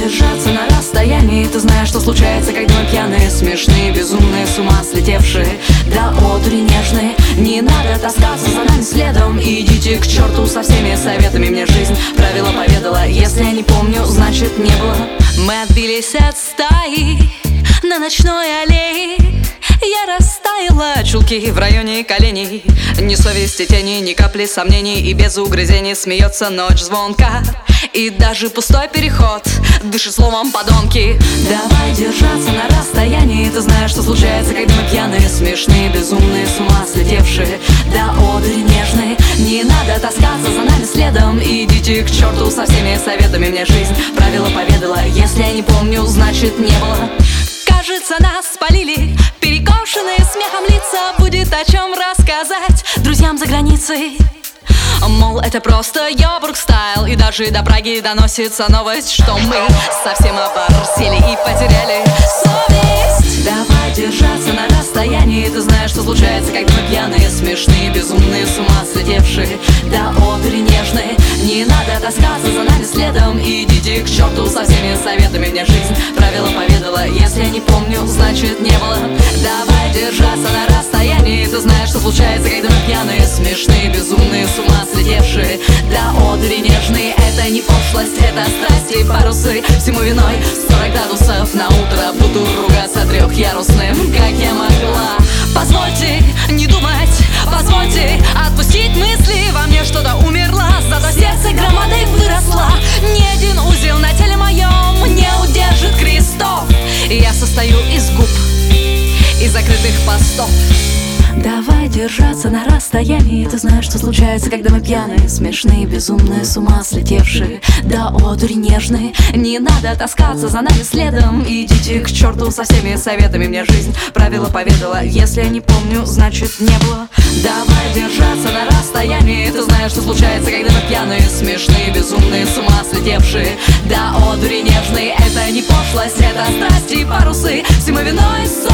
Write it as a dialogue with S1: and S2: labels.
S1: держаться на расстоянии. Ты знаешь, что случается, когда мы пьяные, смешные, безумные, с ума слетевшие, до одури нежные. Не надо таскаться за нами следом. Идите к черту со всеми советами. Мне жизнь правила поведала. Если я не помню, значит не было.
S2: Мы отбились от стаи на ночной аллее. Я растаяла, чулки в районе коленей. Ни совести тени, ни капли сомнений. И без угрызений смеется ночь звонка. И даже пустой переход дышит словом подонки.
S1: Давай держаться на расстоянии. Ты знаешь, что случается, когда мы пьяные, смешные, безумные, с ума слетевшие, до одури нежные. Не надо таскаться за нами следом. Идите к черту со всеми советами. Мне жизнь правила поведала. Если я не помню, значит не было.
S2: Кажется, нас спалили, перекошенные смехом лица. Будет о чем рассказать друзьям за границей. Мол, это просто Йобург стайл. И даже до Праги доносится новость, что мы совсем оборзели и потеряли совесть.
S1: Давай держаться на расстоянии. Ты знаешь, что случается, когда мы пьяные, смешные, безумные, с ума слетевшие, до одури нежные. Не надо таскаться за нами следом. Идите к черту со всеми советами. Мне жизнь правила поведала. Если я не помню, значит не было. Давай держаться на расстоянии. Ты знаешь, что случается, когда мы пьяные, смешные, безумные, с ума слетевшие, до одури нежные. Это не пошлость, это страсть и парусы. Всему виной 40 градусов на утро. Буду ругаться трехъярусным, как я могла.
S2: Позвольте не думать, позвольте отпустить мысли. Во мне что-то умерло, зато сердце громадой выросло. Ни один узел на теле моем не удержит крестов. И я состою из губ и закрытых постов.
S1: Давай держаться на расстоянии. Ты знаешь, что случается, когда мы пьяные, смешные, безумные, с ума слетевшие, до одури нежные. Не надо таскаться за нами следом. Идите к черту со всеми советами. Мне жизнь правила поведала. Если я не помню, значит не было. Давай держаться на расстоянии. Ты знаешь, что случается, когда мы пьяные, смешные, безумные, с ума слетевшие, до одури нежные. Это не пошлость, это страсть и парусы. Всему виной